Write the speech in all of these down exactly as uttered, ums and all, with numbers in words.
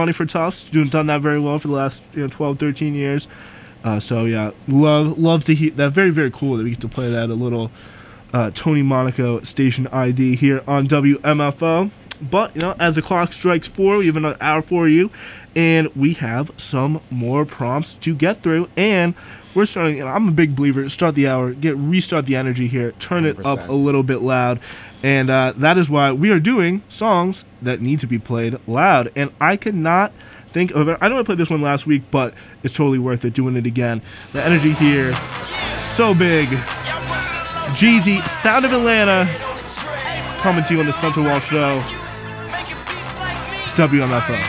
Money for Tufts, doing done that very well for the last you know twelve, thirteen years. Uh, so yeah, love love to hear that. Very very cool that we get to play that a little uh, Tony Monaco station I D here on W M F O. But you know, as the clock strikes four, we have another hour for you, and we have some more prompts to get through. And we're starting. You know, I'm a big believer. Start the hour, get restart the energy here, turn it one hundred percent up a little bit loud, and uh, that is why we are doing songs that need to be played loud. And I could not think of it. I know I played this one last week, but it's totally worth it doing it again. The energy here, so big. Jeezy, Sound of Atlanta, coming to you on the Spencer Walsh Show. It's W M F O.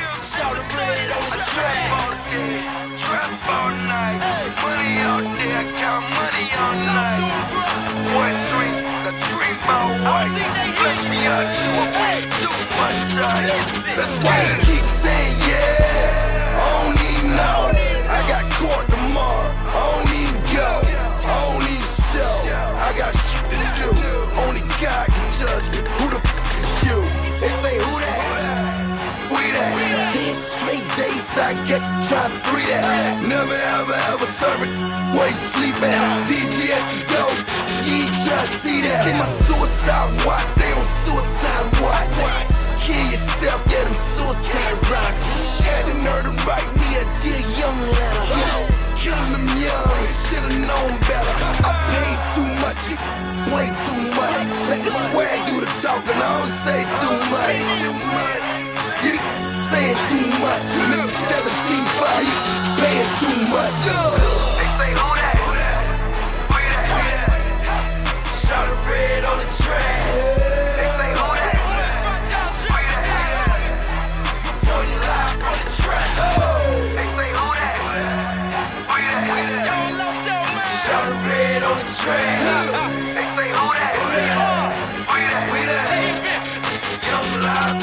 Keep saying yeah, I don't even know. I got court tomorrow, I don't even go, I don't even show. I got shit to do, only God can judge me. Who the f is you? They say who that? We that? Ten straight days, I guess you trying to three that. Never ever ever serve it, where you sleep at? These be at your door, you ain't trying to see that. See my suicide watch, stay on suicide watch. Kill yourself, yeah, them suicide rocks. Had the nerve to write me a dear young letter. Killing them young, should've known better. I paid too much, you play too much. Let the swag do the talking, I don't say too much. You saying too much. Mister seventeen five, you paying too much. They say who that? Who that? Shot a red on the track. They say who that? They say who that? We that, we that. Young live,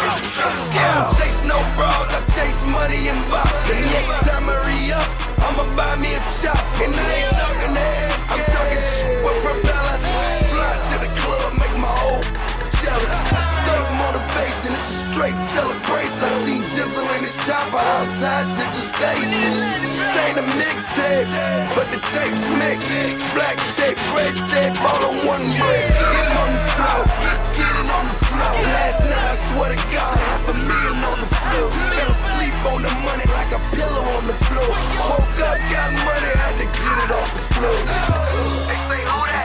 I don't chase no bras, I chase money and bop. The next time I re-up, I'ma buy me a chop. And I ain't talking that, I'm talking shit with propellers. Fly to the club, make my old jealous. Third motivation, it's a straight celebration. I seen Jizzle in his chopper outside Central Station. This ain't a mixtape, but the tape's mixed. Black tape, red tape, all on one break. Get it on the floor, get, get it on the floor. Last night, I swear to God, half a million on the floor. Fell asleep on the money like a pillow on the floor. Woke up, got money, had to get it off the floor. They say who that?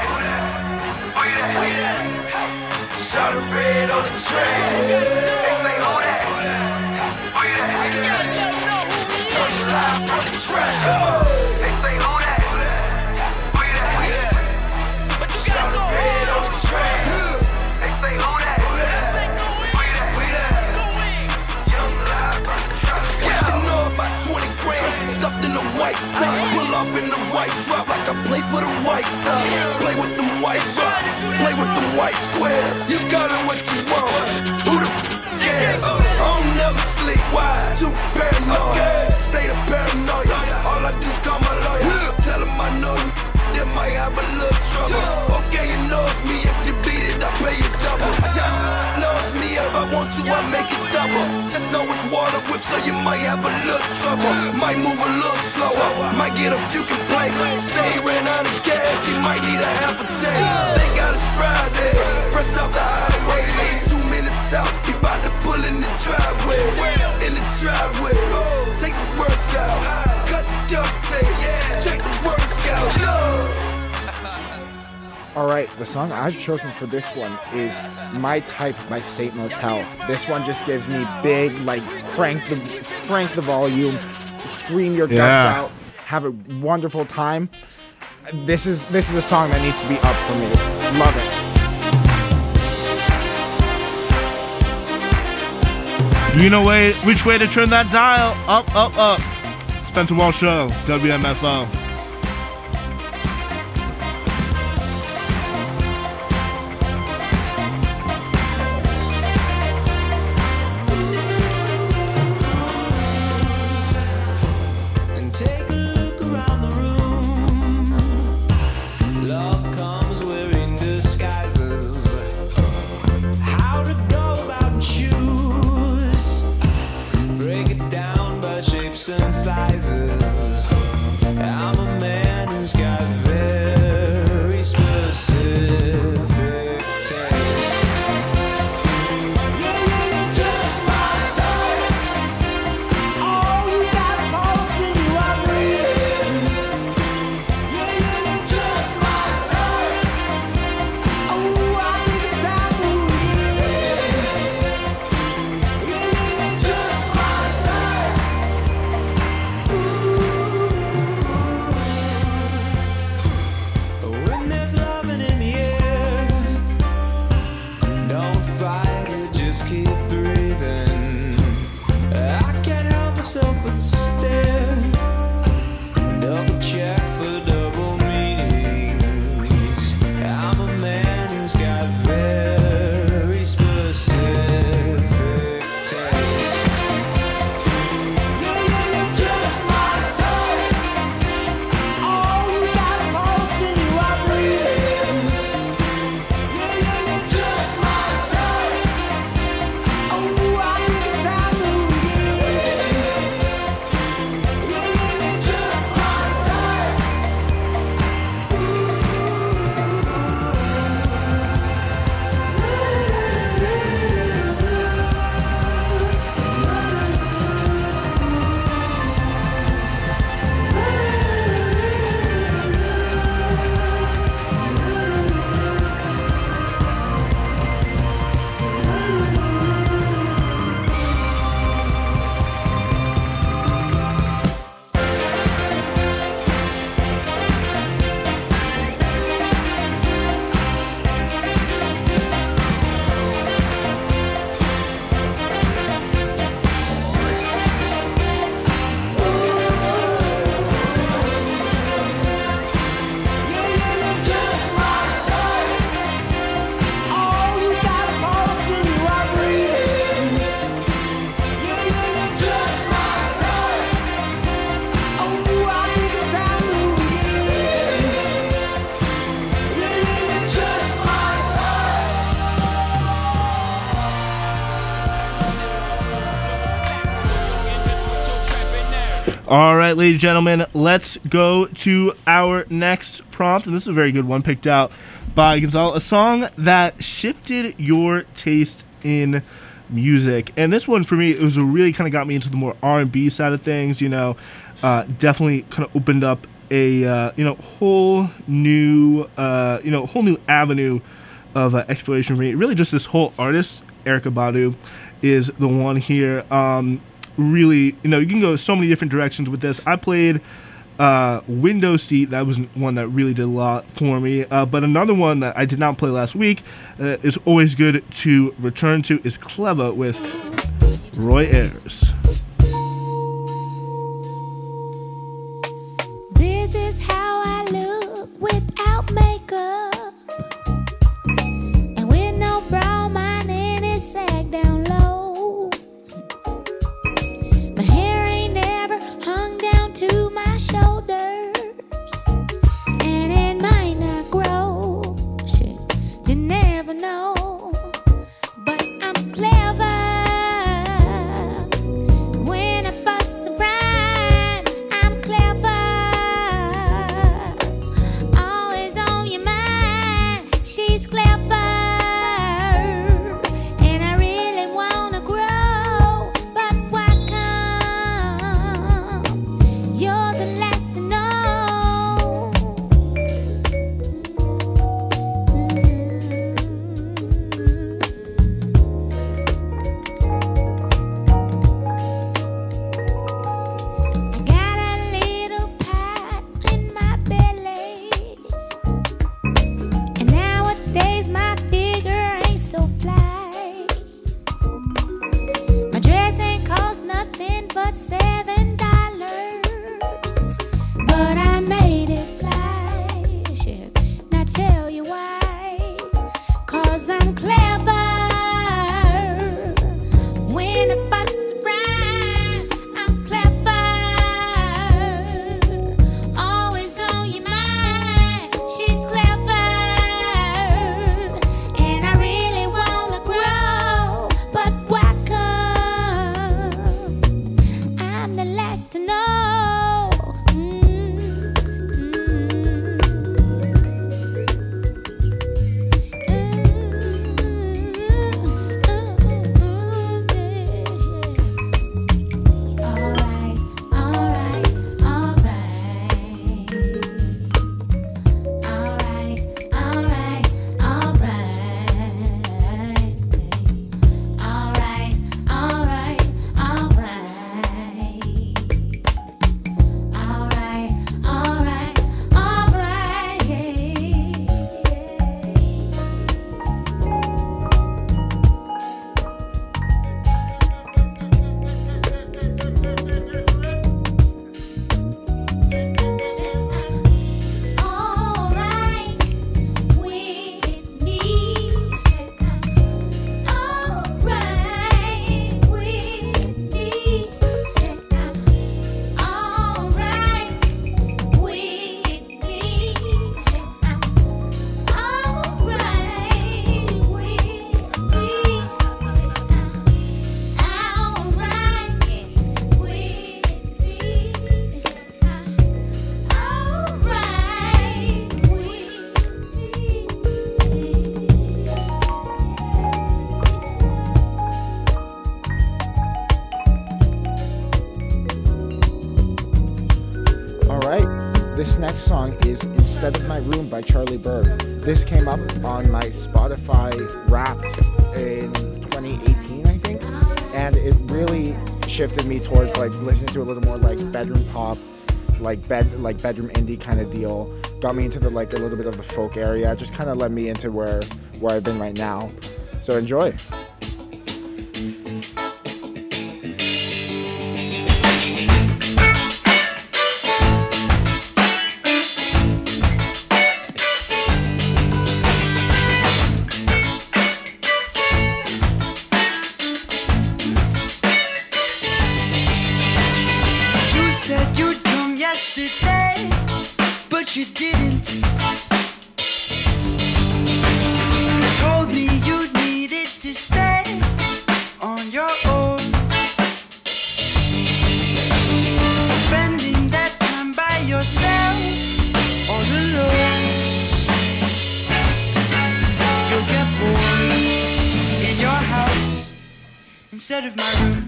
We that, we that. Shot a red on the track. They say who that? We that, we that. Young live from the track. They say who that? We that, we that. Shot a red on the track. They say who that? We that, we that. Young live from the track. What you know about twenty grand stuffed in a white sock? Pull up in the white drop like I play for the White Sox. Play with them white rocks, play with them white squares. You got it what you want. Who the f cares? I don't never sleep. Why? Too paranoid. State of paranoia. All I do is call my lawyer. Tell him I know you. They might have a little trouble. Okay, you know it's me. If you beat it, I pay you double. Yeah, know it's me. If I want to, I make it double. Just know it's water whip, so you might have a little trouble. Might move a little slower. Might get a few complaints. Say he ran out of gas, he might need a half a tank. Thank God it's Friday. Fresh off the highway. Say two minutes out, he bout to pull in the driveway. In the driveway. Take the workout. Cut the duct tape. Check the workout. Alright, the song I've chosen for this one is My Type by Saint Motel. This one just gives me big, like, crank the crank the volume, scream your guts Yeah. out, have a wonderful time. This is this is a song that needs to be up for me. Love it. You know way, which way to turn that dial. Up, up, up. Spencer Walsh Show, W M F O. Down shapes and sizes. I'm a man who's got very specific taste. Yeah, you're just my type. Oh, you got a pulse and you are breathing. Yeah, you're just my type. Oh, I think it's time to leave it. Yeah, you're just my type. When there's loving in the air, don't fight it, just keep breathing. I can't help myself but stare, double check for double meanings. I'm a man who's got very specific taste. Yeah, you're just my type. Oh, you got a pulse and you are breathing. Yeah, you're just my type. Oh, I think it's time to leave it. Yeah, you're just my type. All right, ladies and gentlemen, let's go to our next prompt. And this is a very good one picked out by Gonzalo, a song that shifted your taste in music. And this one, for me, it was a really kind of got me into the more R and B side of things, you know, uh, definitely kind of opened up a, uh, you know, whole new, uh, you know, whole new avenue of uh, exploration for me. Really just this whole artist, Erykah Badu, is the one here. Um, really, you know, you can go so many different directions with this. I played uh, Window Seat. That was one that really did a lot for me. Uh, but another one that I did not play last week uh, is always good to return to is Clever with Roy Ayers. This is how I look without makeup, and with no brow, mine and it sag down low. My hair ain't never hung down to my shoulders, and it might not grow. Shit, you never know. But I'm clever. When I fuss around, I'm clever. Always on your mind, she's clever. And I really wanna grow, but why can't this next song is Instead of My Room by Charlie Berg. This came up on my Spotify Wrapped in twenty eighteen, I think, and it really shifted me towards like listening to a little more like bedroom pop, like bed like bedroom indie kind of deal. Got me into the like a little bit of the folk area. Just kind of led me into where where I've been right now. So enjoy. Said you'd come yesterday, but you didn't. Told me you needed to stay on your own, spending that time by yourself all alone. You'll get bored in your house instead of my room.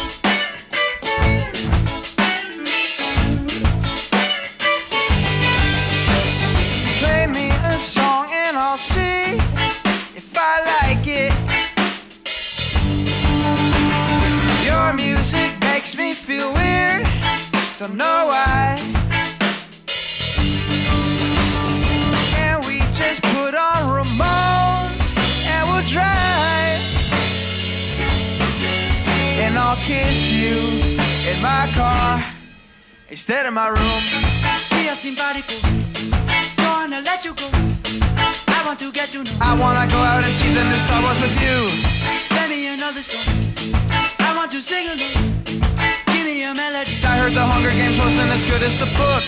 Song and I'll see if I like it. Your music makes me feel weird, don't know why. And we just put on Ramones and we'll drive, and I'll kiss you in my car instead of my room. We are simpático, gonna let you go. I want to get to know. I wanna go out and see the new Star Wars with you. Play me another song, I want to sing along. Give me a melody. I heard the Hunger Games wasn't as good as the book.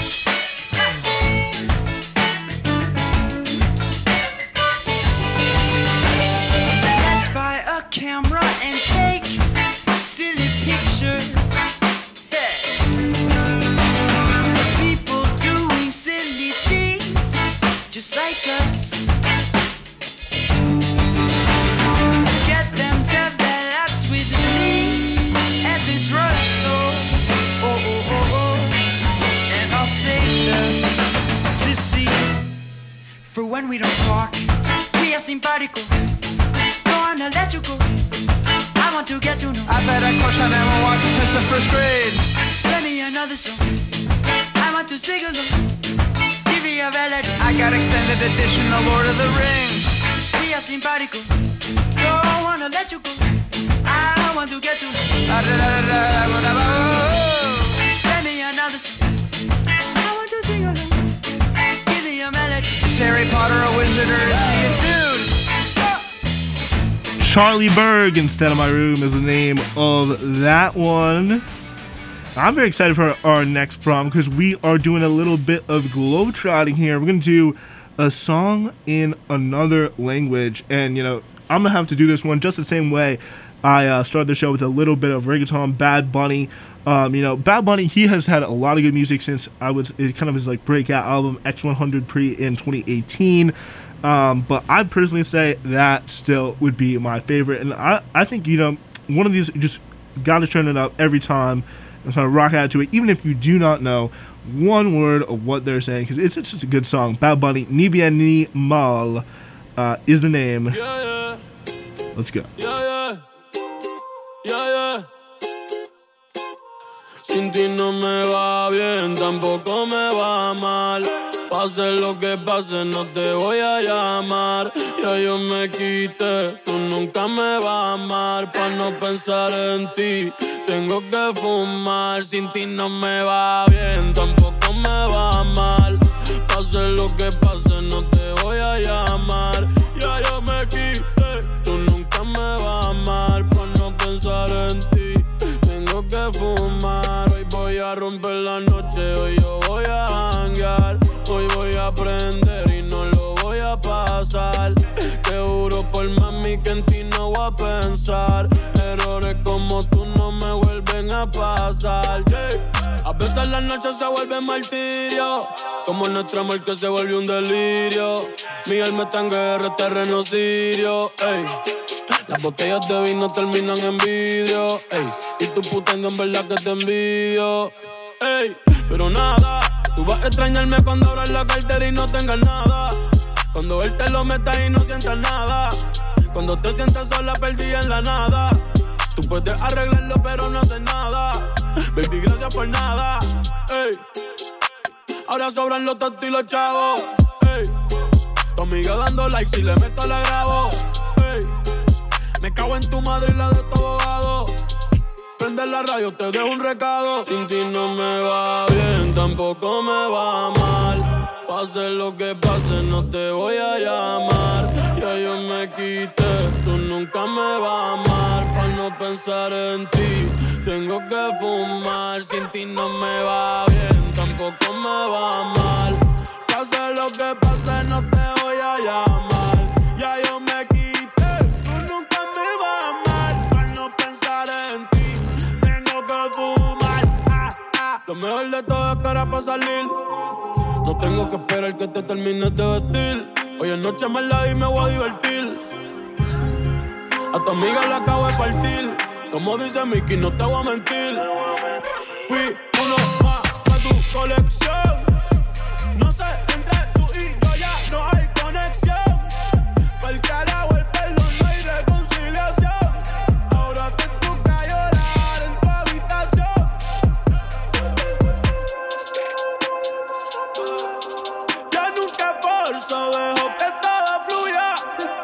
Let's buy a camera and take silly pictures. People doing silly things just like us. Get them developed with me at the drugstore. Oh, oh, oh, oh. And I'll save them to see. For when we don't talk, we are simpático. Gonna let you go. I want to get to know. I bet I crush on Emma Watson since the first grade. Play me another song, I want to sing along. I got extended edition of Lord of the Rings. We are simpático, don't wanna let you go. I want to get to. Play me another song, I want to sing along. Give me a melody. Is Harry Potter a wizard or is he a dude? Charlie Berg, Instead of My Room, is the name of that one. I'm very excited for our next prom because we are doing a little bit of globetrotting here. We're going to do a song in another language, and you know, I'm going to have to do this one just the same way I uh, started the show with a little bit of reggaeton. Bad Bunny, um, you know, Bad Bunny, he has had a lot of good music since I would, it kind of his like breakout album X one hundred Pre in twenty eighteen. Um, but I personally say that still would be my favorite, and I, I think, you know, one of these, you just got to turn it up every time and kind of rock out to it, even if you do not know one word of what they're saying, because it's, it's just a good song. Bad Bunny, Ni Bien Ni Mal, uh, is the name. Yeah, yeah. Let's go. Yeah, yeah. Yeah, yeah. Sin ti no me va bien, tampoco me va mal. Pase lo que pase, no te voy a llamar. Ya yo me quité, tú nunca me vas a amar. Pa' no pensar en ti, tengo que fumar. Sin ti no me va bien, tampoco me va mal. Pase lo que pase, no te voy a llamar. Ya yo me quité, tú nunca me vas a amar. Pa' no pensar en ti, tengo que fumar. Hoy voy a romper la noche, hoy yo voy a janguear. Hoy voy a aprender y no lo voy a pasar. Te juro por mami que en ti no voy a pensar. Errores como tú no me vuelven a pasar, yeah. A veces las noches se vuelven martirio, como nuestro amor que se volvió un delirio. Mi alma está en guerra, terreno sirio, ey. Las botellas de vino terminan en vidrio, ey. Y tu putengo en verdad que te envidio, ey. Pero nada, Tú vas a extrañarme cuando abras la cartera y no tengas nada. Cuando él te lo meta y no sientas nada. Cuando te sientas sola, perdida en la nada. Tú puedes arreglarlo, pero no haces nada. Baby, gracias por nada. Ey. Ahora sobran los tontos y los chavos. Ey. Tu amiga dando like, si le meto la grabo. Ey. Me cago en tu madre y la de tu abogado. Prende la radio, te dejo un recado. Sin ti no me va bien, tampoco me va mal. Pase lo que pase, no te voy a llamar. Ya yo me quité, tú nunca me vas a amar. Pa' no pensar en ti, tengo que fumar. Sin ti no me va bien, tampoco me va mal. Pase lo que pase, no te voy a llamar. Ya yo me quité, tú nunca me vas a amar. Pa' no pensar en ti, tengo que fumar. Ah, ah. Lo mejor de todo es que era pa' salir. No tengo que esperar que te termines de vestir. Hoy en noche me la di y me voy a divertir. A tu amiga la acabo de partir. Como dice Mickey, no te voy a mentir. Fui uno más para tu colección. No sé, entre tú y yo ya no hay conexión. Pa'l carajo el pelo, no hay reconciliación. Ahora te toca llorar en tu habitación. Ya nunca forzo, dejo que todo fluya.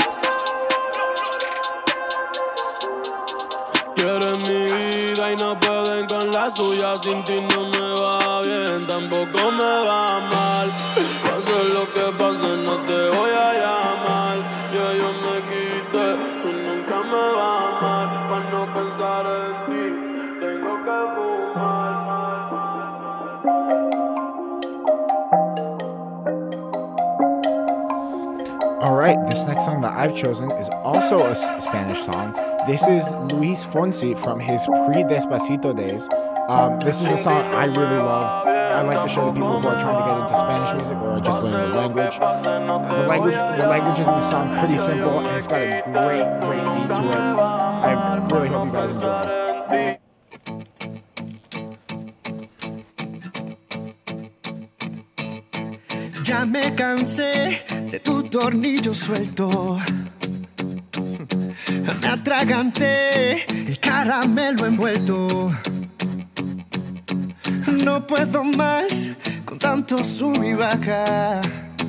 Quieren mi vida y no pueden con la suya. Sin ti no me va bien, tampoco me va mal. Pase lo que pase, no te voy a llamar. Ya yo me quité, tú nunca me vas a amar. Pa' no pensar en ti, tengo que fumar. Alright, this next song that I've chosen is also a S- Spanish song. This is Luis Fonsi from his pre-Despacito days. Um, this is a song I really love. I like to show the people who are trying to get into Spanish music or are just learning the language. Uh, the language the language in the song is pretty simple and it's got a great, great beat to it. I really hope you guys enjoy. Ya me cansé de tu tornillo suelto. Me atraganté el caramelo envuelto. No puedo más con tanto sub y baja.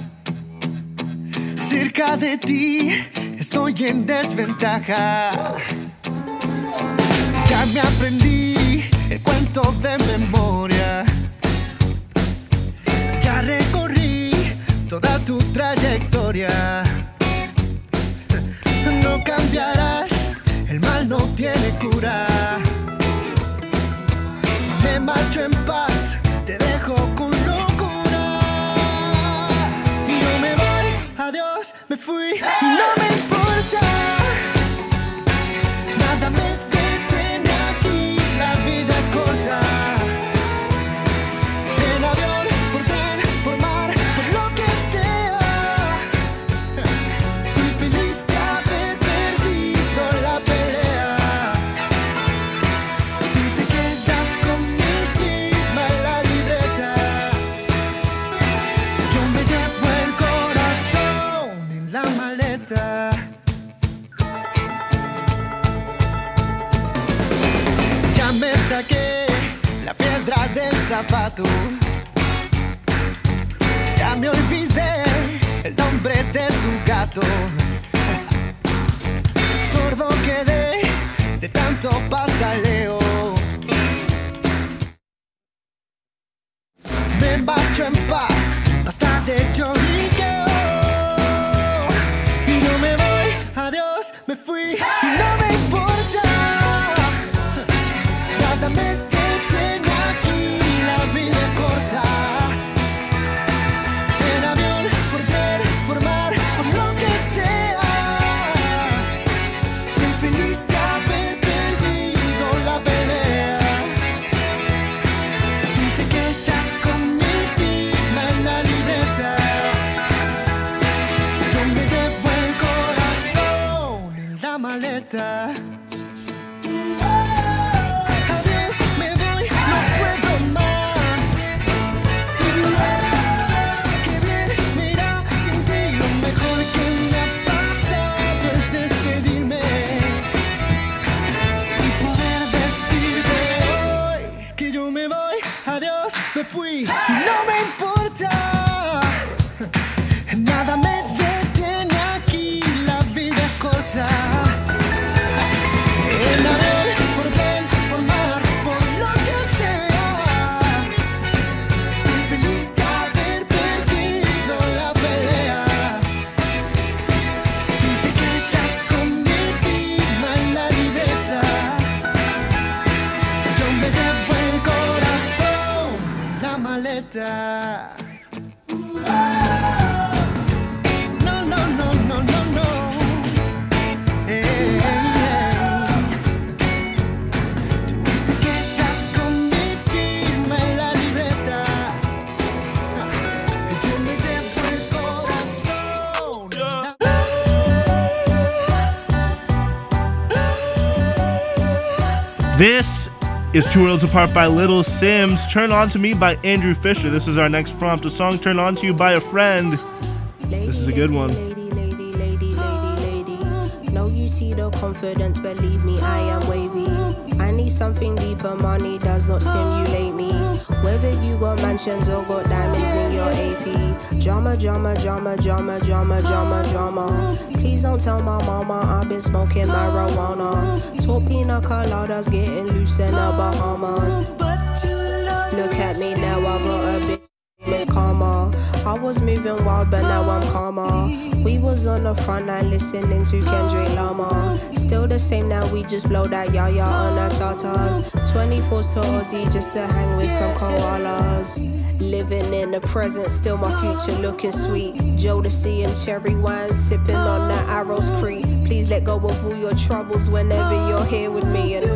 Cerca de ti estoy en desventaja. Ya me aprendí el cuento de memoria. Ya recorrí toda tu trayectoria. No cambiarás, el mal no tiene cura. Me marcho en paz, te dejo con locura. Y no me voy, adiós, me fui, no me importa. Nada me detiene aquí, la vida es corta. En avión, por tren, por mar, por lo que sea. Soy feliz de haber perdido la pelea. Tú te quedas con mi firma en la libreta. Yo me llevo el corazón en la maleta. Ya me saqué la piedra del zapato. Ya me olvidé el nombre de tu gato. Sordo quedé de tanto pataleo. Me marcho en paz, basta de lloriqueo. Y no me voy, adiós, me fui, no me importa. Nada me detiene aquí, la vida es corta. En avión, por tren, por mar, por lo que sea. Soy feliz de haber perdido la pelea. Tú te quedas con mi firma adiós me fui y no me importa. Nada me detiene aquí, la vida es corta. En avión, por tren, por mar, por lo que sea. Soy feliz de haber perdido la pelea. Tú te quedas con mi firma en la libreta. Yo me llevo el corazón, la maleta. No, no, no, no, no, no. Hey, hey. Tú te quedas con mi firma en la libreta. Yo me llevo el corazón. This is Two Worlds Apart by Little Sims. Turn On To Me by Andrew Fisher. This is our next prompt. A song Turn On To You by a friend. This is a good one. Lady, lady, lady, lady, lady. No, you see the confidence, believe me, I am wavy. I need something deeper, money does not stimulate me. Whether you got mansions or got diamonds in your A P. Drama, drama, drama, drama, drama, drama, drama. Please don't tell my mama I've been smoking marijuana. Talk pina coladas, getting loose in the Bahamas. Look at me now, I got a bit Miss Karma. I was moving wild, but now I'm calmer. We was on the front line listening to Kendrick Lamar. Still the same now, we just blow that yaya on our charters. twenty-fours to Aussie just to hang with some koalas. Living in the present, still my future looking sweet. Jodeci and cherry wine, sipping on that Arrows Creek. Please let go of all your troubles whenever you're here with me. And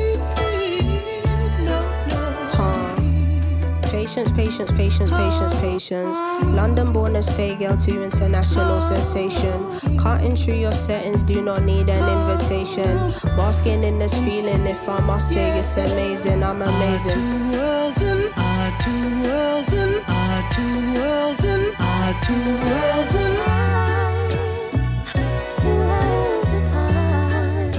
Patience, patience, patience, patience, patience. London born and stay girl to international sensation. Cutting through your settings, do not need an invitation. Basking in this feeling, if I must say it's amazing, I'm amazing. Two worlds and our two worlds and our two worlds and our two worlds and Two worlds apart.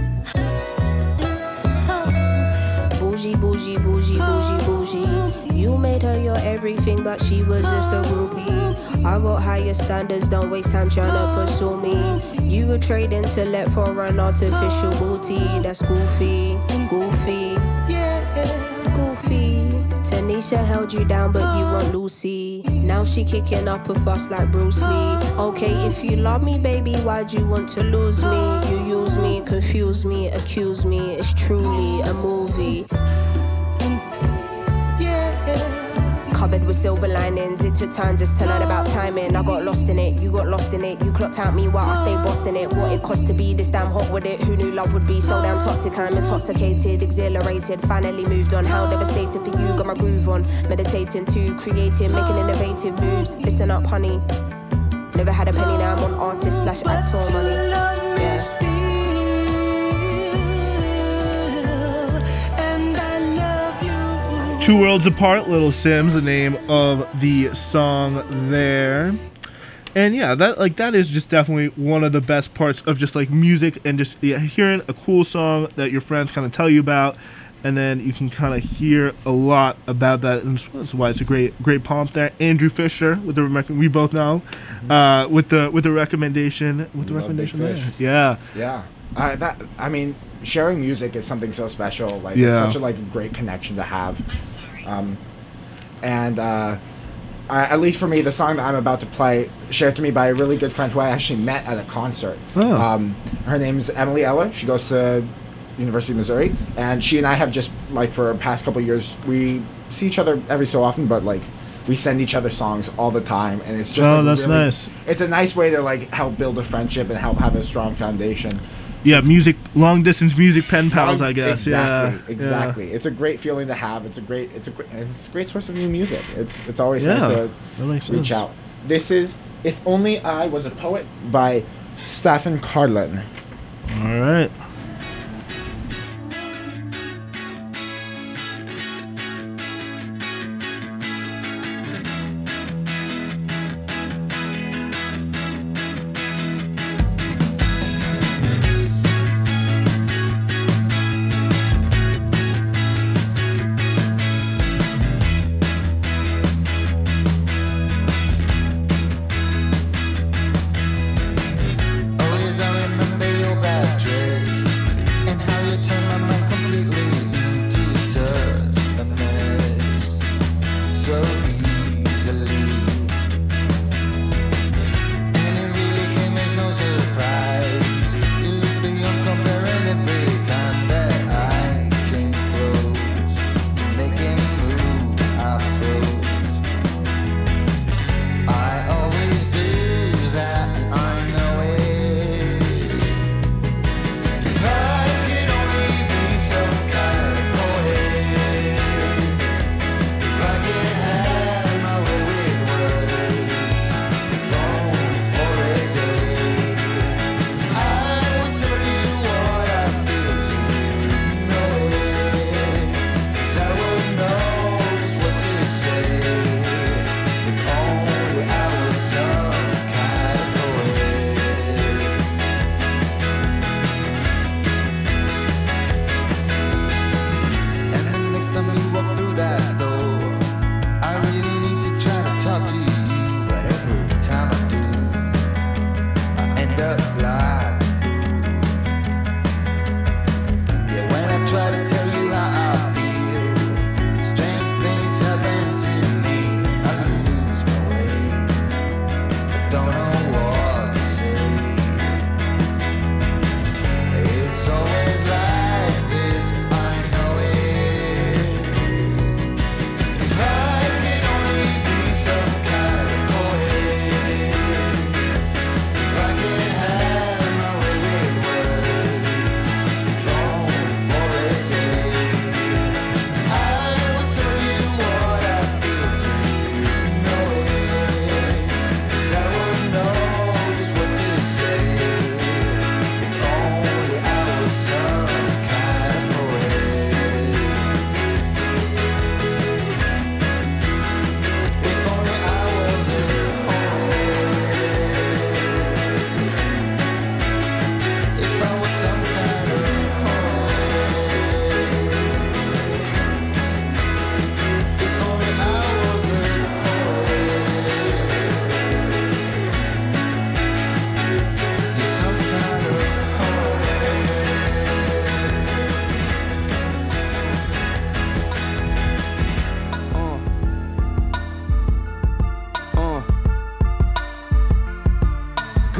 Bougie, bougie, bougie, bougie, bougie. You made her your everything, but she was just a groupie. I got higher standards, don't waste time trying to pursue me. You would trade intellect for an artificial booty. That's goofy, goofy, goofy. Tanisha held you down, but you want Lucy. Now she kicking up a fuss like Bruce Lee. Okay, if you love me, baby, why'd you want to lose me? You use me, confuse me, accuse me. It's truly a movie. Covered with silver linings, it took time just to learn about timing. I got lost in it, you got lost in it. You clocked out me while I stayed bossing it. What it cost to be this damn hot with it. Who knew love would be so damn toxic? I'm intoxicated, exhilarated. Finally moved on, how devastated for you. Got my groove on, meditating too, creating, making innovative moves. Listen up, honey. Never had a penny, now I'm on artist slash actor money. Yeah. Two Worlds Apart, Little Sims, the name of the song there. And yeah, that like that is just definitely one of the best parts of just like music and just yeah, hearing a cool song that your friends kind of tell you about, and then you can kind of hear a lot about that, and that's why it's a great great pomp there. Andrew Fisher with the rec- we both know uh, with the with the recommendation with the Love Big recommendation there. Fish. Yeah, Yeah, uh, that I mean, sharing music is something so special. Like Yeah. it's such a like great connection to have. Um, and uh, I, at least for me, the song that I'm about to play, shared to me by a really good friend who I actually met at a concert. Oh. Um, her name's Emily Eller. She goes to University of Missouri, and she and I have just like for the past couple of years, we see each other every so often, but like we send each other songs all the time, and it's just Oh, like, that's really- nice. It's a nice way to like help build a friendship and help have a strong foundation. yeah, music, long distance music pen pals, I guess. Exactly, yeah, exactly. It's a great feeling to have. It's a great, it's a, gr- it's a great source of new music. It's, it's always Yeah, nice to that makes reach sense. out. This is "If Only I Was a Poet" by Stephen Carlin. Yeah. All right.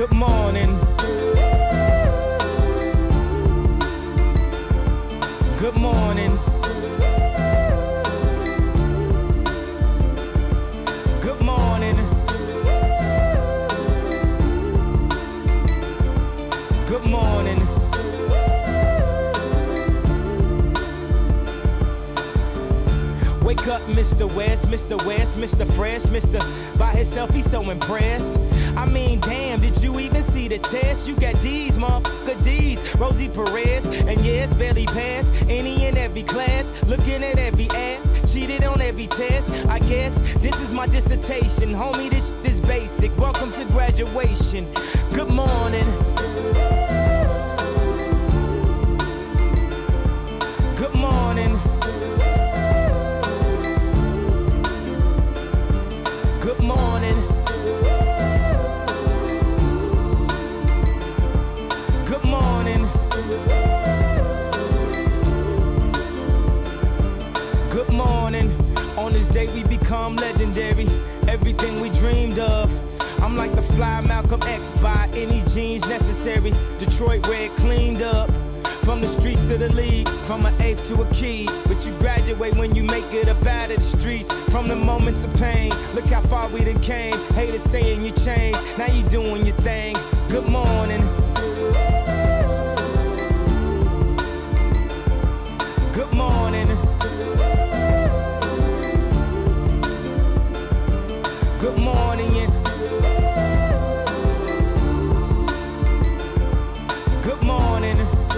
Good morning. Good morning. Good morning. Good morning. Wake up, Mister West, Mister West, Mister Fresh, Mister By himself, he's so impressed. I mean, damn, did you even see the test? You got D's, motherfucker D's, Rosie Perez, and yes, barely passed any and every class. Looking at every ad, cheated on every test. I guess this is my dissertation, homie. This is basic. Welcome to graduation. Good morning. Good morning. Good morning. Good morning. Good morning. On this day we become legendary. Everything we dreamed of. I'm like the fly Malcolm X by any jeans necessary. Detroit red cleaned up. From the streets to the league, from an eighth to a key. But you graduate when you make it up out of the streets. From the moments of pain, look how far we done came. Haters saying you changed, now you doing your thing. Good morning. Good morning. Good morning. Yeah. Good morning.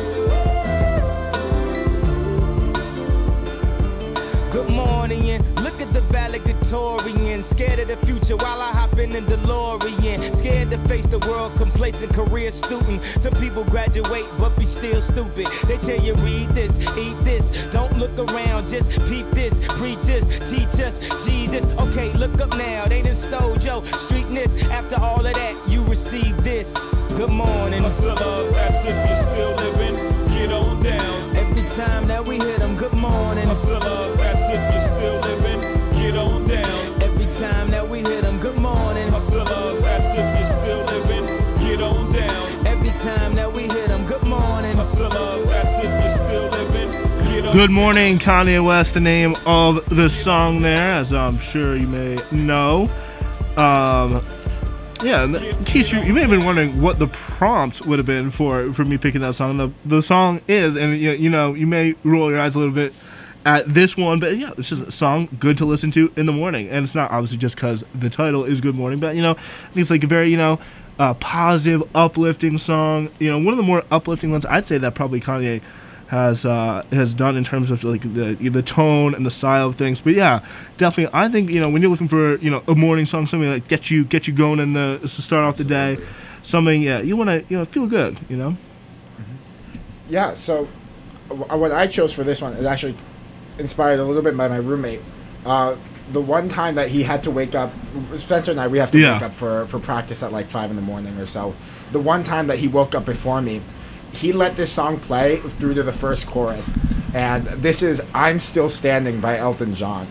Good morning, and look at the valedictorian. Scared of the future while I hop in the DeLorean. Scared to face the world, complacent career student. Some people graduate but be still stupid. They tell you read this, eat this, don't look around, just peep this. Preach us, teach us, Jesus. Okay, look up now, they done stole your streetness. After all of that, you receive this. Good morning. Hustlers, that's if you're still living, get on down. Every time that we hit them, good morning. Hustlers, that's if you're still living, get on down. Every time that we hit them, good morning. Hustlers, that's if you're still living, get on down. Every time that we hit them, good morning. Hustlers, that's if you're still living, get on Good Morning, Kanye West, the name of the song there, as I'm sure you may know. Um, yeah, in case you, you may have been wondering what the prompt would have been for, for me picking that song. The, the song is, and you, you know, you may roll your eyes a little bit at this one, but yeah, it's just a song good to listen to in the morning. And it's not obviously just because the title is Good Morning, but, you know, it's like a very, you know, uh, positive, uplifting song. You know, one of the more uplifting ones I'd say that probably Kanye has uh, has done in terms of like the the tone and the style of things. But yeah, definitely, I think, you know, when you're looking for, you know, a morning song, something like get you get you going in the to start off the day, something, yeah, you want to, you know, feel good, you know. Yeah. So, w- what I chose for this one is actually inspired a little bit by my roommate. Uh, the one time that he had to wake up, Spencer and I, we have to Yeah. wake up for for practice at like five in the morning or so. The one time that he woke up before me, he let this song play through to the first chorus. And this is I'm Still Standing by Elton John.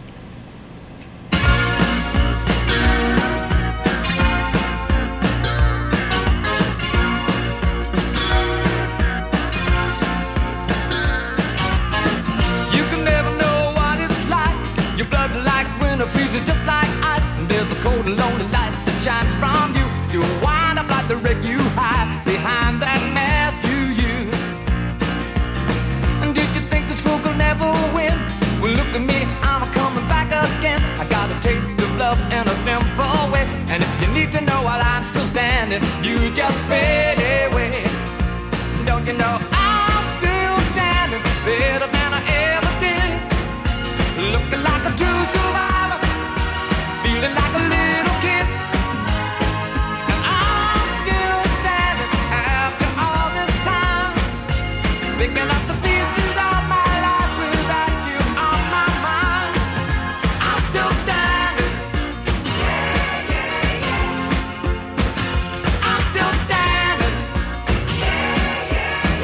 You can never know what it's like. Your blood like winter freezes just like ice. And there's a cold and lonely light that shines from you. You wind up like the wreck you hide behind that mask you use. And did you think this fool could never win? Well, look at me, I'm a coming back again. I got a taste of love in a simple way. And if you need to know while I'm still standing, you just fade away. Don't you know I'm still standing better than I ever did? Looking like a true survivor, feeling like a little kid. And I'm still standing after all this time, picking up the pieces of my life without you on my mind. I'm still standing. Yeah, yeah, yeah. I'm still standing. Yeah, yeah,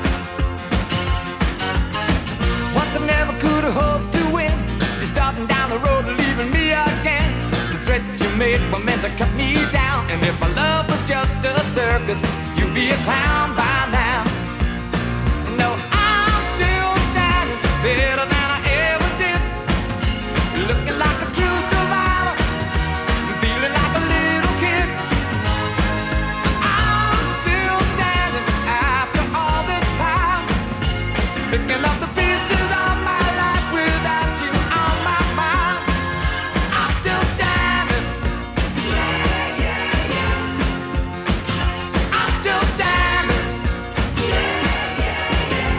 yeah. Once I never could have hoped to win. You're starting down the road and leaving me again. The threats you made were meant to cut me down. And if my love was just a circus, you'd be a clown by now. No, I'm still standing better than I ever did. Looking like a true survivor, feeling like a little kid. I'm still standing after all this time, picking up the pieces of my life without you on my mind. I'm still standing. Yeah, yeah, yeah. I'm still standing. Yeah, yeah, yeah.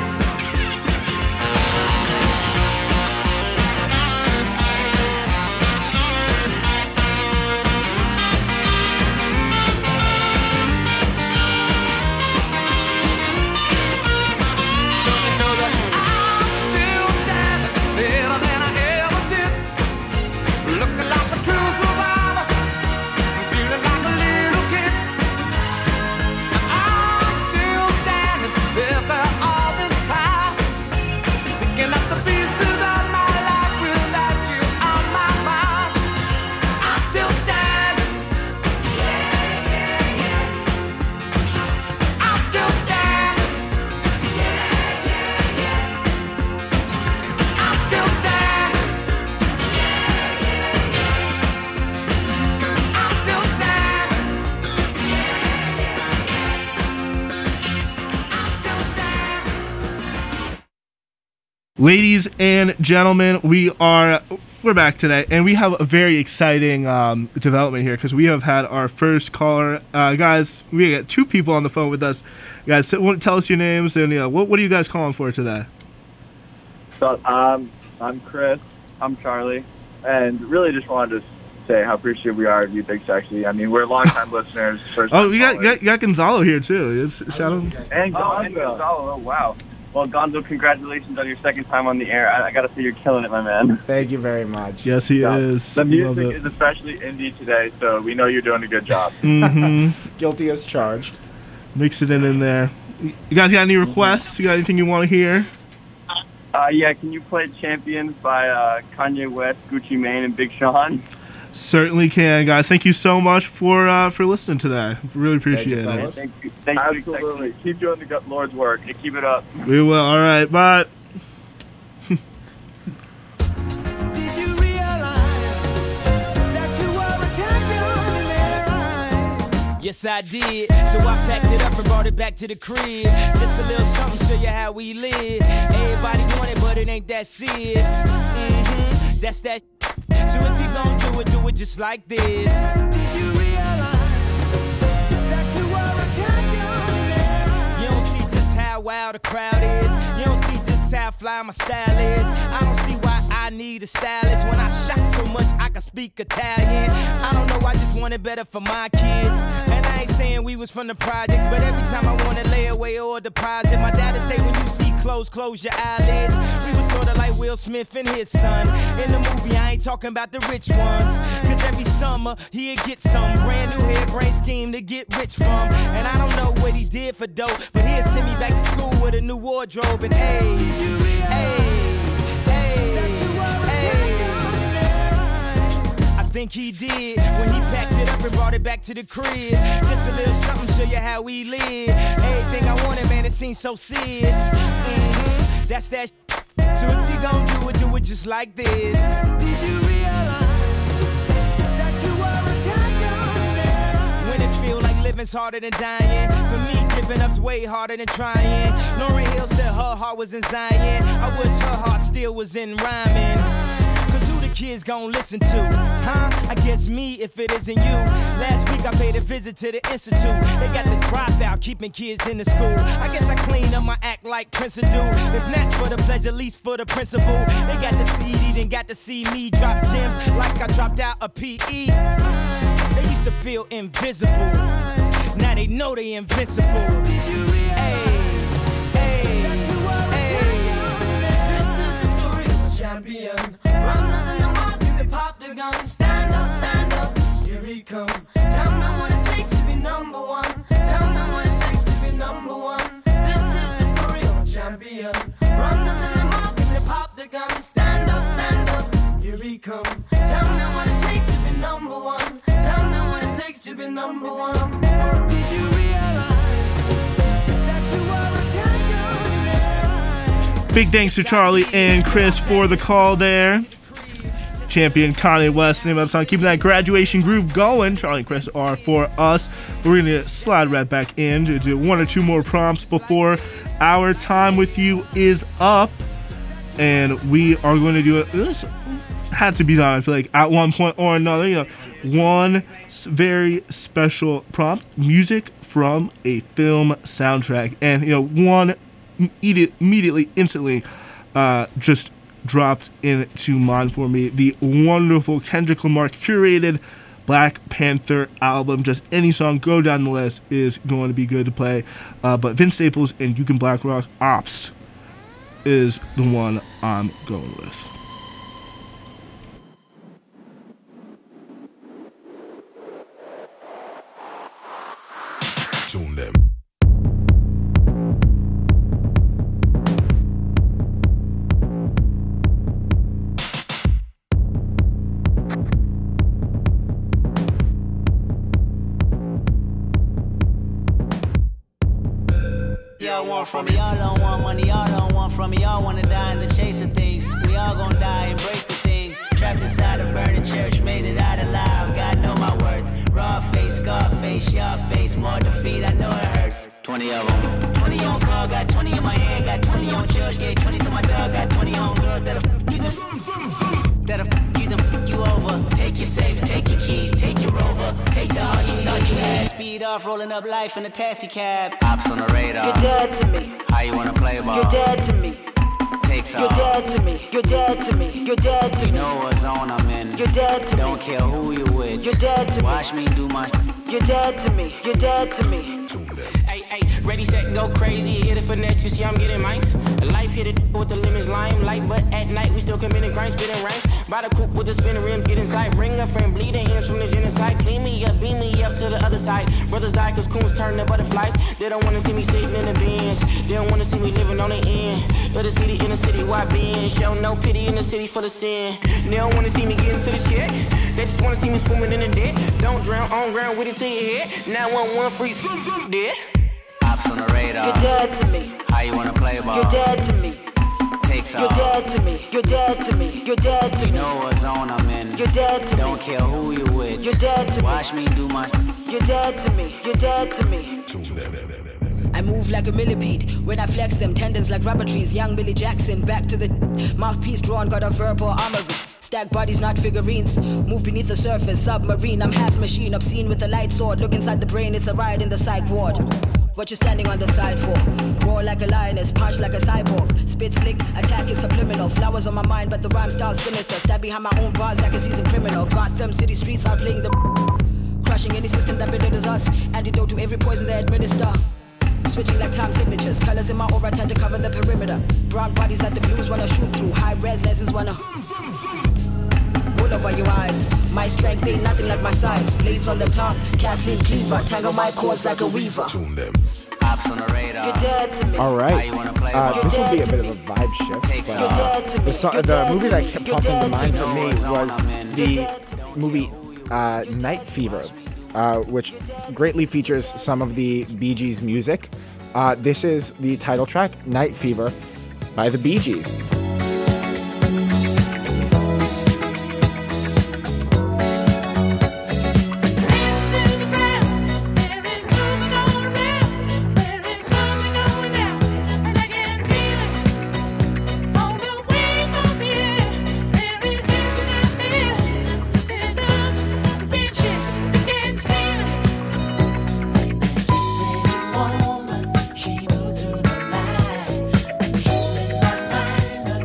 Know that I'm still standing better than I ever did. Looking like a true survivor, feeling like a little kid. I'm still standing after all this time, picking up the pieces of my life without you on my mind. I'm still standing. Yeah, yeah, yeah. I'm still standing. Yeah, yeah, yeah. I'm still standing. Yeah, yeah, yeah. I'm still standing. Yeah, yeah, yeah. Ladies and gentlemen, we are we're back today, and we have a very exciting um, development here because we have had our first caller. Uh, guys, we got two people on the phone with us. Guys, so, tell us your names and uh, what what are you guys calling for today? So, um, I'm Chris. I'm Charlie. And really just wanted to say how appreciative we are of you, Big Sexy. I mean, we're longtime listeners. First Oh, we got, got got Gonzalo here too. Yes, shout out. And Gonzalo. Oh, and Gonzalo. Oh, wow. Well, Gonzo, congratulations on your second time on the air. I, I got to say you're killing it, my man. Thank you very much. Yes, he Yeah. is. The Love music it. is especially indie today, so we know you're doing a good job. Mhm. Guilty as charged. Mix it in in there. You guys got any requests? You got anything you want to hear? Uh, yeah, can you play Champions by uh, Kanye West, Gucci Mane, and Big Sean? Certainly can, guys. Thank you so much for uh, for listening today. Really appreciate Thank you, it. Thank you. Thank you, Big Sexy. Keep doing the good Lord's work. And keep it up. We will. All right, bye. Did you realize that you were a champion in their eyes? Yes, I did. So I packed it up and brought it back to the crib. Just a little something, show you how we live. Everybody want it, but it ain't that serious. Mm-hmm. That's that. So if you gon' do it, do it just like this. Did you realize that you were a champion in their eyes? You don't see just how wild the crowd is. You don't see just how fly my style is. I don't see why I need a stylist when I shot so much I can speak Italian. I don't know, I just want it better for my kids. And I ain't saying we was from the projects, but every time I want to lay away or deposit, my dad'd say when you see clothes, close your eyelids. We was sorta like Will Smith and his son. In the movie, I ain't talking about the rich ones. Cause every summer, he'd get some brand new hairbrain scheme to get rich from. And I don't know what he did for dope, but he'd send me back to school with a new wardrobe and hey, hey, hey, hey. I think he did when he packed it up and brought it back to the crib. Just a little something, show you how we live. Everything I wanted, man, it seems so serious. Mm-hmm. That's that. So if you gon' do it, do it just like this. Did you realize that you were a champion in their eyes? When it feel like living's harder than dying. For me, giving up's way harder than trying. Lauryn Hill said her heart was in Zion. I wish her heart still was in rhyming. Cause who the kids gon' listen to? Huh? I guess me if it isn't you. Last week I paid a visit to the institute. They got the dropout, keeping kids in the school. I guess I clean up my act like Prince would do. If not for the pleasure, at least for the principle. They got the C D, then got to see me drop gems like I dropped out a P E. They used to feel invisible. Now they know they invincible. Hey, hey, hey. This is the story of a champion. Runners in the market, they pop the gun. Stand up, stand up, here he comes. Tell me what it takes to be number one. Tell me what it takes to be number one. This is the story of a champion. Runners in the market, they pop the gun. Stand up, stand up, here he comes. Tell me what it takes to be number one. Tell me what it takes to be number one. Did you realize that you were a champion? Big thanks to Charlie and Chris for the call there. Champion Kanye West, name of the song. Keeping that graduation groove going. Charlie and Chris are for us. We're going to slide right back in to do one or two more prompts before our time with you is up. And we are going to do it. This had to be done, I feel like, at one point or another. You know, one very special prompt: music from a film soundtrack. And, you know, one immediately, instantly, uh, just dropped into mind for me. The wonderful Kendrick Lamar curated Black Panther album. Just any song go down the list is going to be good to play. Uh, but Vince Staples and You Can Black Rock Ops is the one I'm going with. Tune them. Y'all want from me, y'all don't want money, y'all don't want from me, y'all wanna die in the chase of things. We all gon' die, embrace the thing. Trapped inside a burning church, made it out alive, God know my worth. Raw face, scar face, y'all face, more defeat, I know it hurts. twenty of them. twenty on call, got twenty in my hand, got twenty on judge, gave twenty to my dog, got twenty on girls that'll f you them. That'll f you them, f you over. Take your safe, take your keys, take your rover. Take the heart you thought you had. Speed off, rolling up life in a taxi cab. Ops on the radar. You're dead to me. How you wanna play ball? You're dead to me. Takes You're off. dead to me. You're dead to me. You're dead to You me. know what zone I'm in. You're dead to Don't me. care who you with. You're dead to me. Watch me do my. You're dead to me. You're dead to me. Hey, hey, ready, set, go crazy. Hit it finesse, you see I'm getting mines. Life hit it with the lemons, lime light, but at night we still committing crimes, spitting rhymes. By the coupe with the spinning rim, get inside. Bring a friend, bleeding hands from the genocide. Clean me up, beam me up to the other side. Brothers die cause coons turn to butterflies. They don't wanna see me sitting in the bins. They don't wanna see me living on the end of the city in the city. Why being? Show no pity in the city for the sin. They don't wanna see me getting to the check. They just wanna see me swimming in the dead. Don't drown on ground with it to your head. nine one one freeze, dead. Ops on the radar. You're dead to me. How you wanna play ball? You're dead to me. Takes You're off. dead to me. You're dead to me. You're dead to You me. know what zone I'm in. You're dead to Don't me. care who you with. You're dead to me. Watch me do my. You're dead to me. You're dead to me. I move like a millipede when I flex them tendons like rubber trees. Young Billy Jackson, back to the mouthpiece drawn, got a verbal armory. Stack bodies, not figurines. Move beneath the surface, submarine. I'm half machine, obscene with a light sword. Look inside the brain, it's a riot in the psych ward. What you standing on the side for? Roar like a lioness, punch like a cyborg. Spit slick, attack is subliminal. Flowers on my mind, but the rhyme style sinister. Stab behind my own bars like a seasoned criminal. Gotham City streets are playing the crushing any system that belittles us. Antidote to every poison they administer. Switching like time signatures, colors in my aura tend to cover the perimeter. Brown bodies that the blues wanna shoot through. High res lenses wanna wool over your eyes. My strength ain't nothing like my size. Blades on the tongue, Kathleen Cleaver. Tangle my cords like a weaver. Ops on the radar. You're dead to me. All How right. you wanna play Uh, ball? this will be a bit of a vibe shift. Takes But, off. uh, dead to me. the, so- You're the dead movie to that me. kept You're popped into dead to mind me. for me Know what zone was I'm in. the movie uh, Night Fever, uh, which greatly features some of the Bee Gees music. Uh, this is the title track, Night Fever, by the Bee Gees. She moved through the night, showing my mind.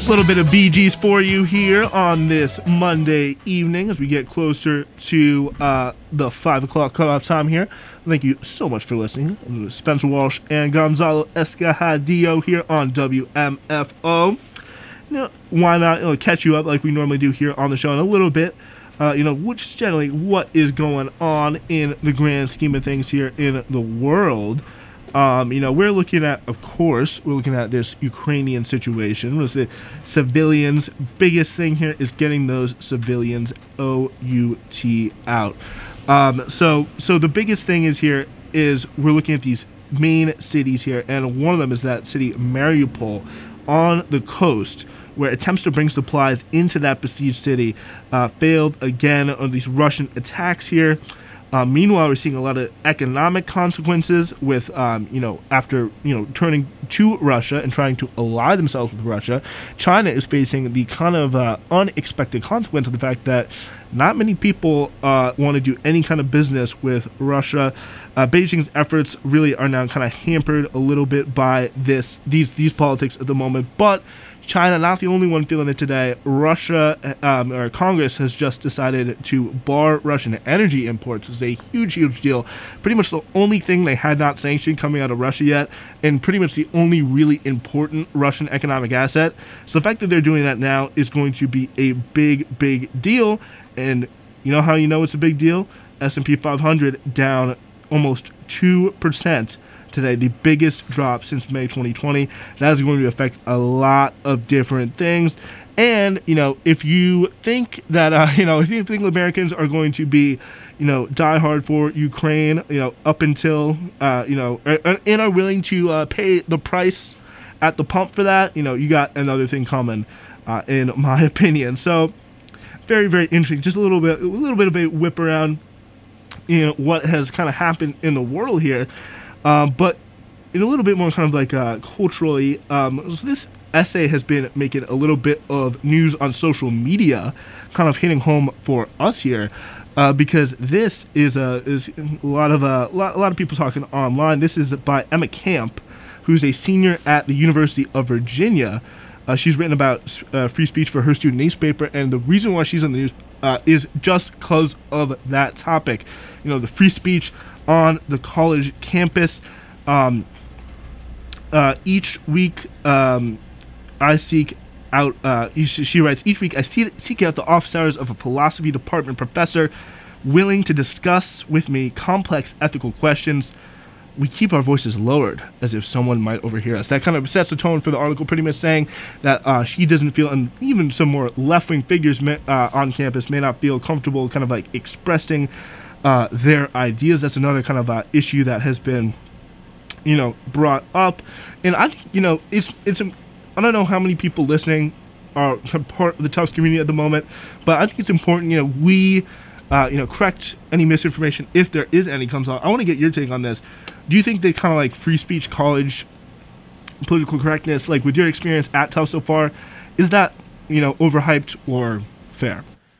A little bit of Bee Gees for you here on this Monday evening as we get closer to uh, the five o'clock cutoff time here. Thank you so much for listening. I'm Spencer Walsh and Gonzalo Escajadillo here on W M F O. You know, why not you know, catch you up like we normally do here on the show in a little bit. Uh, you know, which is generally what is going on in the grand scheme of things here in the world. Um, you know, we're looking at, of course, we're looking at this Ukrainian situation. What's the civilians? Biggest thing here is getting those civilians O U T out. Um, so, so the biggest thing is here is we're looking at these main cities here, and one of them is that city Mariupol on the coast, where attempts to bring supplies into that besieged city uh, failed again on these Russian attacks here. Uh, meanwhile, we're seeing a lot of economic consequences with, um, you know, after, you know, turning to Russia and trying to ally themselves with Russia, China is facing the kind of uh, unexpected consequence of the fact that not many people uh, want to do any kind of business with Russia. Uh, Beijing's efforts really are now kind of hampered a little bit by this these these politics at the moment, but China, not the only one feeling it today. Russia, um, or Congress has just decided to bar Russian energy imports. It's a huge, huge deal. Pretty much the only thing they had not sanctioned coming out of Russia yet, and pretty much the only really important Russian economic asset. So the fact that they're doing that now is going to be a big, big deal. And you know how you know it's a big deal? S and P five hundred down almost two percent. Today, the biggest drop since May twenty twenty. That is going to affect a lot of different things. And, you know, if you think that, uh, you know, if you think Americans are going to be, you know, die hard for Ukraine, you know, up until, uh, you know, and are willing to uh, pay the price at the pump for that, you know, you got another thing coming, uh, in my opinion. So, very, very interesting. Just a little bit, a little bit of a whip around, you know, what has kind of happened in the world here. Um, but in a little bit more kind of like uh, culturally, um, so this essay has been making a little bit of news on social media, kind of hitting home for us here, uh, because this is a is a lot of uh, a lot, a lot of people talking online. This is by Emma Camp, who's a senior at the University of Virginia. Uh, she's written about uh, free speech for her student newspaper, and the reason why she's on the news uh, is just because of that topic. You know, the free speech on the college campus. Um, uh, each week, um, I seek out, uh, she writes, each week I seek out the office hours of a philosophy department professor willing to discuss with me complex ethical questions. We keep our voices lowered as if someone might overhear us. That kind of sets the tone for the article, pretty much saying that uh, she doesn't feel, and even some more left-wing figures may, uh, on campus may not feel comfortable kind of like expressing Uh, their ideas. That's another kind of uh, issue that has been, you know, brought up. And I think, you know, it's, it's, I don't know how many people listening are part of the Tufts community at the moment, but I think it's important, you know, we, uh, you know, correct any misinformation if there is any comes out. I want to get your take on this. Do you think that kind of like free speech, college, political correctness, like with your experience at Tufts so far, is that, you know, overhyped or fair?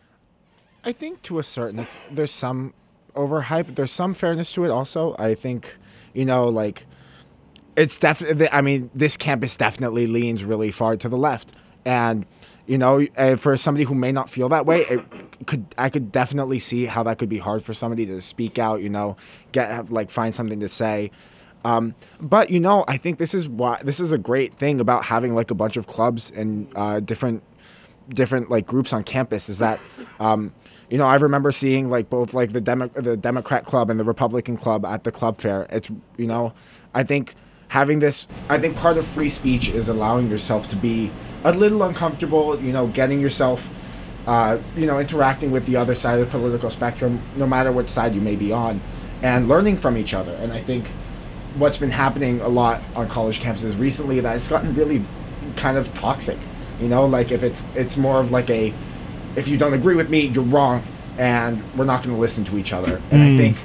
I think to a certain extent, there's some overhyped. There's some fairness to it also. I think, you know, like, it's definitely, I mean, this campus definitely leans really far to the left. And, you know, uh, for somebody who may not feel that way, it could, I could definitely see how that could be hard for somebody to speak out, you know, get, have, like, find something to say. Um, but, you know, I think this is why, this is a great thing about having, like, a bunch of clubs and uh, different, different, like, groups on campus is that, um, you know, I remember seeing like both like the Demo- the Democrat club and the Republican club at the club fair. It's, you know, I think having this, I think part of free speech is allowing yourself to be a little uncomfortable, you know, getting yourself, uh, you know, interacting with the other side of the political spectrum, no matter what side you may be on, and learning from each other. And I think what's been happening a lot on college campuses recently that it's gotten really kind of toxic, you know, like if it's, it's more of like a, if you don't agree with me, you're wrong, and we're not going to listen to each other. And mm. I think,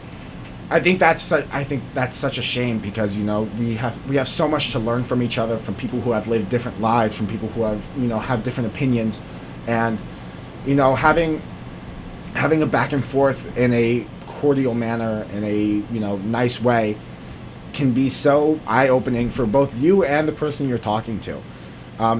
I think that's su- I think that's such a shame because you know we have we have so much to learn from each other, from people who have lived different lives, from people who have you know have different opinions, and you know having having a back and forth in a cordial manner, in a you know nice way, can be so eye opening for both you and the person you're talking to. Um,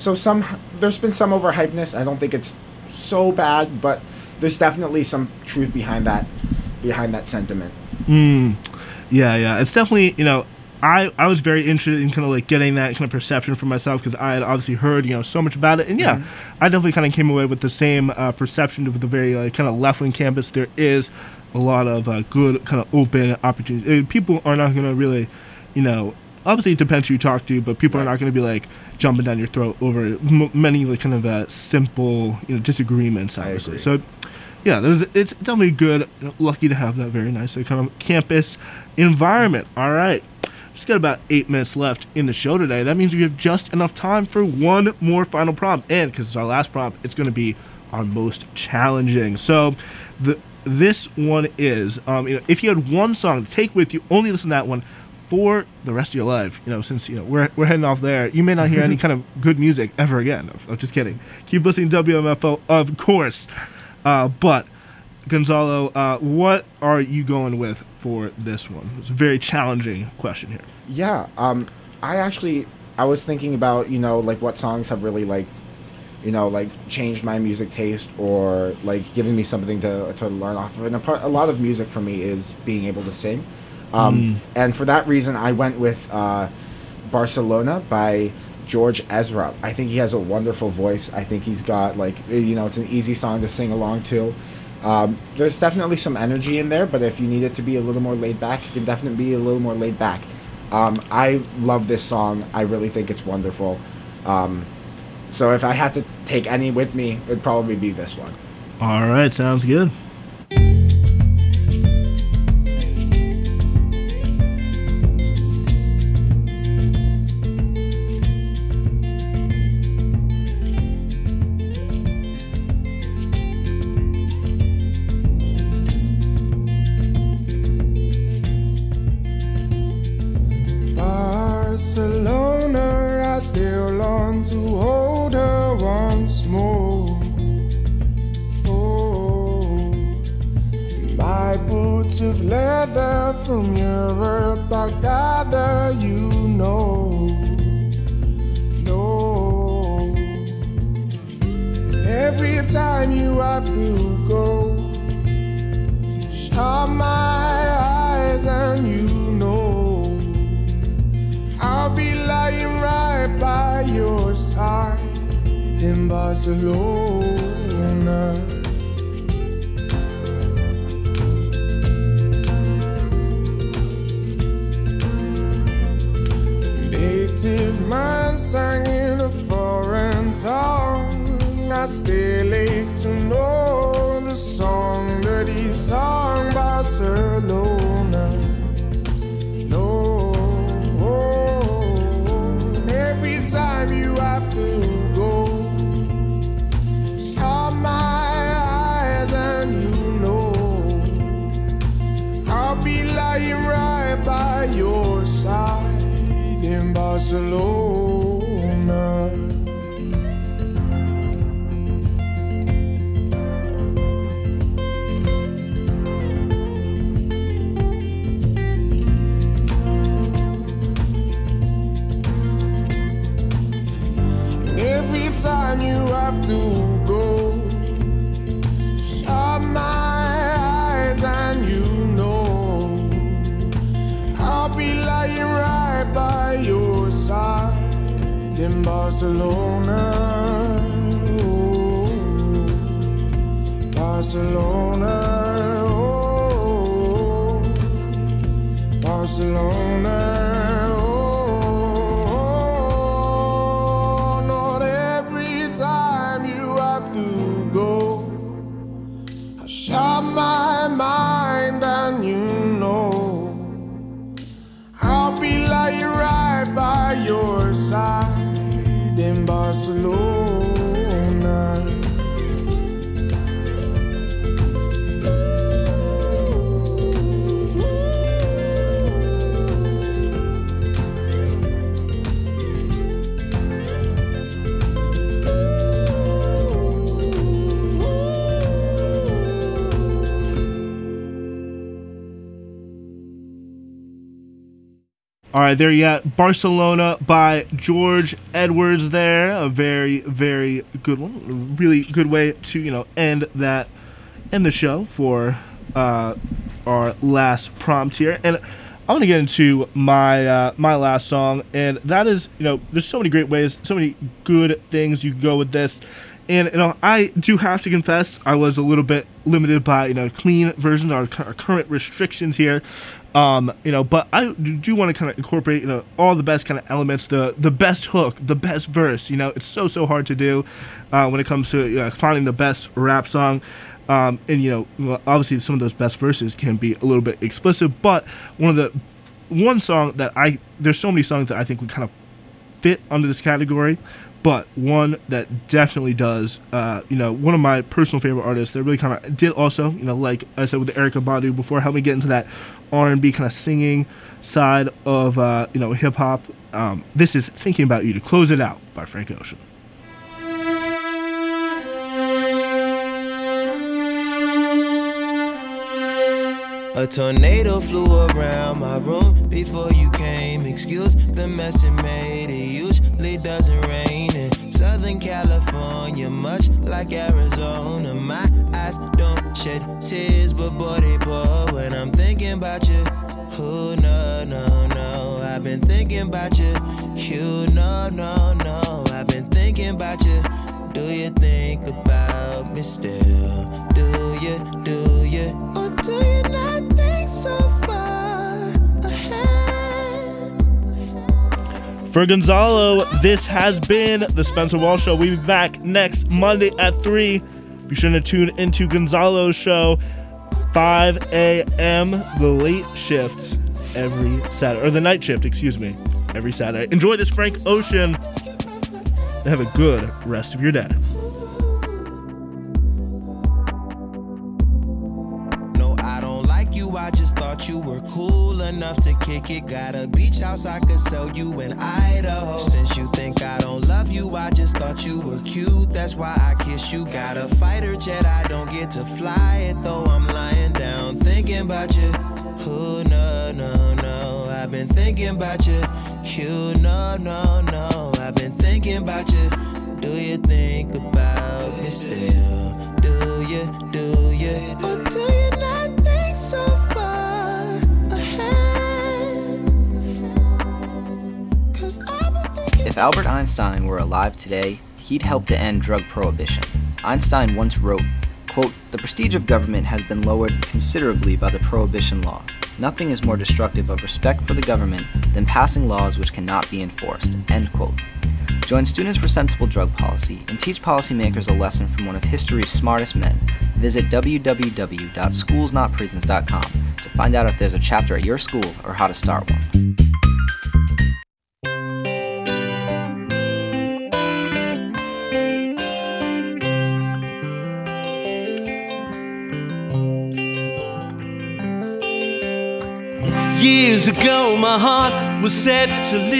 so some there's been some overhypeness. I don't think it's so bad, but there's definitely some truth behind that behind that sentiment. Mm. Yeah, yeah. It's definitely, you know, I, I was very interested in kind of like getting that kind of perception for myself because I had obviously heard, you know, so much about it. And yeah, mm-hmm. I definitely kind of came away with the same uh, perception of the very like, kind of left-wing campus. There is a lot of uh, good kind of open opportunities. People are not going to really, you know, obviously it depends who you talk to, but people right. are not going to be like jumping down your throat over m- many like kind of uh, simple, you know, disagreements, obviously. So yeah, there's it's definitely good. You know, lucky to have that very nice like, kind of campus environment. All right. Just got about eight minutes left in the show today. That means we have just enough time for one more final prompt. And because it's our last prompt, it's going to be our most challenging. So the this one is, um, you know, if you had one song to take with you, only listen to that one for the rest of your life. You know, since you know we're we're heading off there, you may not hear any kind of good music ever again. I'm just kidding. Keep listening to W M F O, of course. Uh, but Gonzalo, uh, what are you going with for this one? It's a very challenging question here. Yeah, um, I actually, I was thinking about, you know, like what songs have really like, you know, like changed my music taste or like giving me something to to learn off of. And a, part, a lot of music for me is being able to sing. Um, mm. And for that reason, I went with uh, Barcelona by George Ezra. I think he has a wonderful voice. I think he's got like, you know, it's an easy song to sing along to. Um, there's definitely some energy in there, but if you need it to be a little more laid back, it can definitely be a little more laid back. Um, I love this song. I really think it's wonderful. Um, so if I had to take any with me, it'd probably be this one. All right, sounds good. Of leather from Europe, I gather you know, no. Every time you have to go, shut my eyes and you know, I'll be lying right by your side in Barcelona. Native man sang in a foreign tongue. I still ache to know the song that he sung, Barcelona. No, every time you have to go, shut my eyes and you know, I'll be lying right by your side in Barcelona. Every time you have to go, shut my eyes and you know, I'll be lying right by your side in Barcelona. Oh, Barcelona, oh, Barcelona. Oh, not every time you have to go, I shut my mind and you know, I'll be lying right by your side in Barcelona. All right, there you got Barcelona by George Edwards there. A very, very good one. A really good way to, you know, end that, end the show for uh, our last prompt here. And I want to get into my uh, my last song, and that is, you know, there's so many great ways, so many good things you can go with this. And, you know, I do have to confess, I was a little bit limited by, you know, clean version, our, our current restrictions here. Um, you know, but I do want to kind of incorporate, you know, all the best kind of elements, the the best hook, the best verse. You know, it's so, so hard to do uh, when it comes to you know, finding the best rap song. Um, and, you know, obviously some of those best verses can be a little bit explicit, but one of the, one song that I, there's so many songs that I think would kind of fit under this category, but one that definitely does, uh, you know, one of my personal favorite artists that really kind of did also, you know, like I said with Erykah Badu before, helped me get into that R and B kind of singing side of, uh, you know, hip-hop. Um, this is Thinking About You to close it out by Frank Ocean. A tornado flew around my room before you came. Excuse the mess it made. It usually doesn't rain in Southern California, much like Arizona. My eyes don't shed tears, but boy they pour when I'm thinking about you. Oh no, no, no, I've been thinking about you. You no, no, no, I've been thinking about you. Do you think about me still? Do you, do you, or do you not think so far ahead? For Gonzalo, this has been the Spencer Walsh Show. We'll be back next Monday at three. Be sure to tune into Gonzalo's show, five a.m., the late shift every Saturday, or the night shift, excuse me, every Saturday. Enjoy this Frank Ocean, and have a good rest of your day. No, I don't like you, I just thought you were cool enough to kick it. Got a beach house I could sell you in Idaho. Since you think I don't love you, I just thought you were cute, that's why I kiss you. Got a fighter jet, I don't get to fly it, though I'm lying down thinking about you. Oh no, no, no, I've been thinking about you. You no, no, no, I've been thinking about you. Do you think about me still? Do you, do you, or do you not think so far ahead? 'Cause I've been thinking. If Albert Einstein were alive today, he'd help to end drug prohibition. Einstein once wrote, quote, "The prestige of government has been lowered considerably by the prohibition law. Nothing is more destructive of respect for the government than passing laws which cannot be enforced," end quote. Join Students for Sensible Drug Policy and teach policymakers a lesson from one of history's smartest men. Visit w w w dot schools not prisons dot com to find out if there's a chapter at your school or how to start one. Years ago my heart was set to live